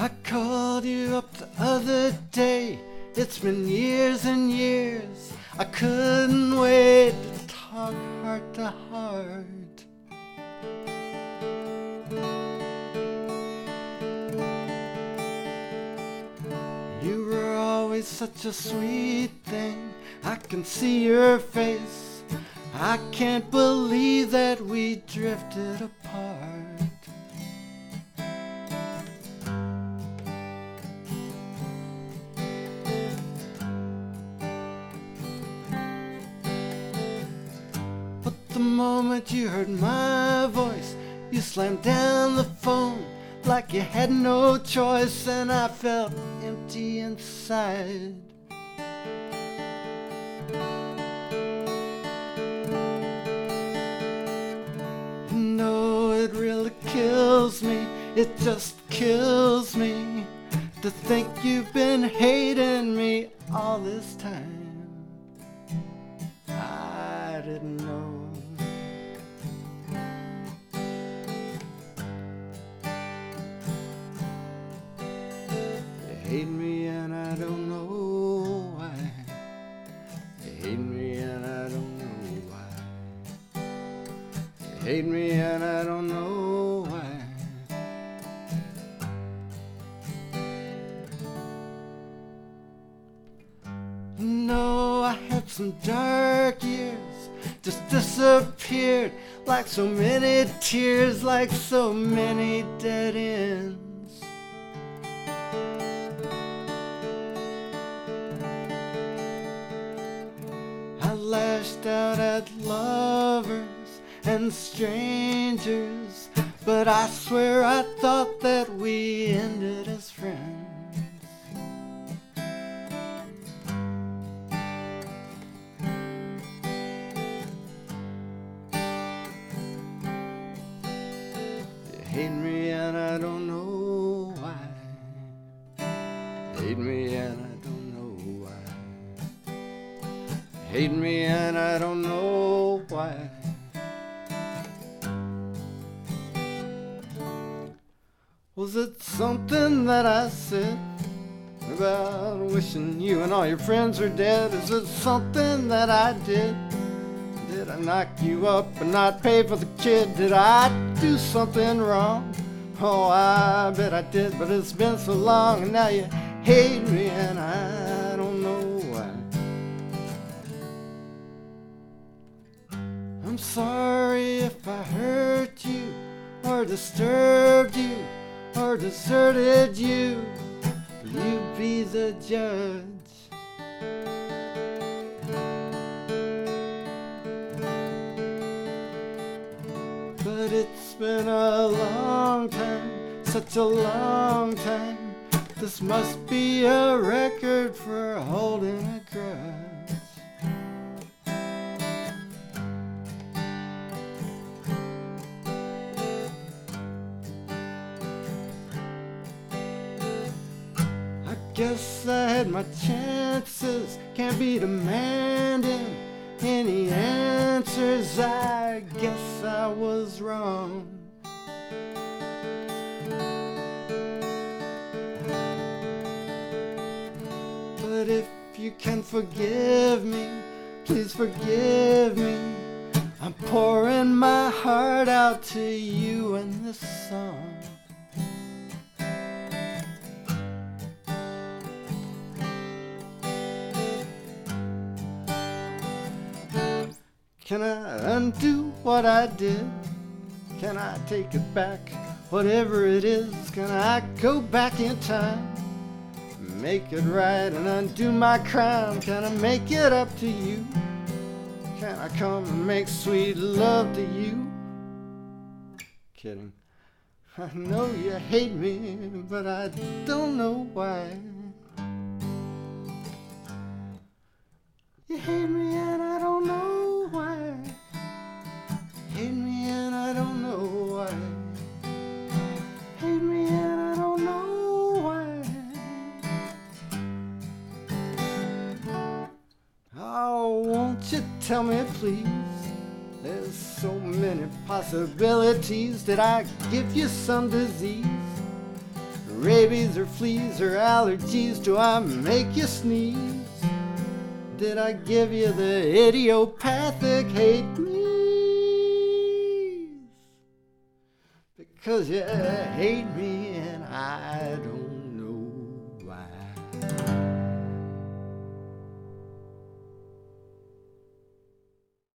I called you up the other day. It's been years and years. I couldn't wait to talk heart to heart. You were always such a sweet thing. I can see your face. I can't believe that we drifted apart. But the moment you heard my voice, you slammed down the phone like you had no choice, and I felt empty inside. No, it really kills me, it just kills me to think you've been hating me all this time. I didn't know. You hate me and I don't know why. You hate me and I don't know why. You hate me and I don't know why. No, I had some dark years, just disappeared like so many tears, like so many dead ends. I lashed out at lovers and strangers, but I swear I thought that we ended as friends. You hate me and I don't know why. Hate me and I don't know why. Hate me and I don't know why. Was it something that I said about wishing you and all your friends were dead? Is it something that I did? Did I knock you up and not pay for the kid? Did I do something wrong? Oh, I bet I did, but it's been so long, and now you hate me and I don't know why. I'm sorry if I hurt you or disturbed you or deserted you. You be the judge. But it's been a long time, such a long time. This must be a record for holding a grudge. I guess I had my chances, can't be demanding any answers. I guess I was wrong. But if you can forgive me, please forgive me. I'm pouring my heart out to you in this song. Can I undo what I did? Can I take it back? Whatever it is, can I go back in time? Make it right and undo my crime? Can I make it up to you? Can I come and make sweet love to you? Kidding. I know you hate me, but I don't know why. You hate me and I don't know why. Hate me and I don't know why. Hate me and I don't know why. Oh, won't you tell me please? There's so many possibilities. Did I give you some disease? rabies or fleas or allergies? Do I make you sneeze? Did I give you the idiopathic hate me? Because you hate me and I don't